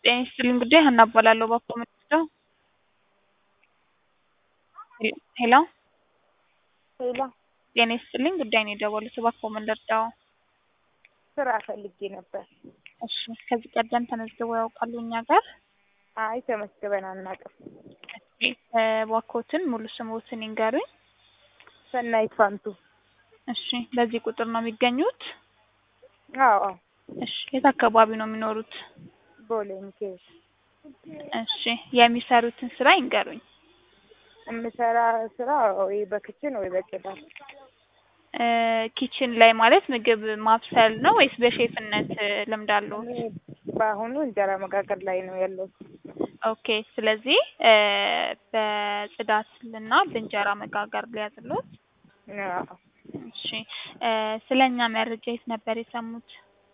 ጤና ይስጥልኝ ጉዳይ ሀና እባላለሁ። እባክዎ ምንድነው? ሄሎ ሄሎ ጤና ይስጥልኝ ጉዳይ ነው የደወሉት። እባክዎ ምን ልርዳዎ? ስራ ፈልጌ ነበር። እሺ ከዚህ ቀደም ተመዝግበው ያውቃሉ እኛ ጋር? አይ ተመዝግበን አናውቅም። እሺ እባክዎትን ሙሉ ስምዎትን ይንገሩኝ? ሰናይት ፋንቱ። እሺ በዚህ ቁጥር ነው የሚገኙት? አዎ። እሺ የት አካባቢ ነው የሚኖሩት? ቦሌ ሚካኤል። እሺ የሚሰሩትን ስራ ይንገሩኝ? የምሰራ ስራ ወይ በክችን ወይ በጽዳት። ኪችን ላይ ማለት ምግብ ማብሰል ነው ወይስ በሼፍነት ልምድ አለዎት? እኔ በአሁኑ እንጀራ መጋገር ላይ ነው ያለሁት። ኦኬ ስለዚህ በጽዳትና በእንጀራ መጋገር ሊያዝልዎት? አዎ። እሺ ስለኛ መረጃ የት ነበር የሰሙት?